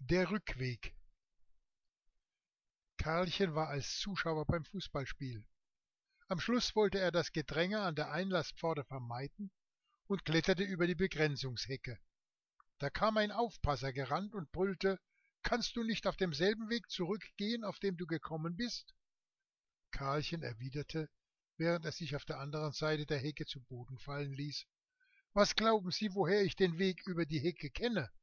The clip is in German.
Der Rückweg. Karlchen war als Zuschauer beim Fußballspiel. Am Schluss wollte er das Gedränge an der Einlasspforte vermeiden und kletterte über die Begrenzungshecke. Da kam ein Aufpasser gerannt und brüllte: »Kannst du nicht auf demselben Weg zurückgehen, auf dem du gekommen bist?« Karlchen erwiderte, während er sich auf der anderen Seite der Hecke zu Boden fallen ließ: »Was glauben Sie, woher ich den Weg über die Hecke kenne?«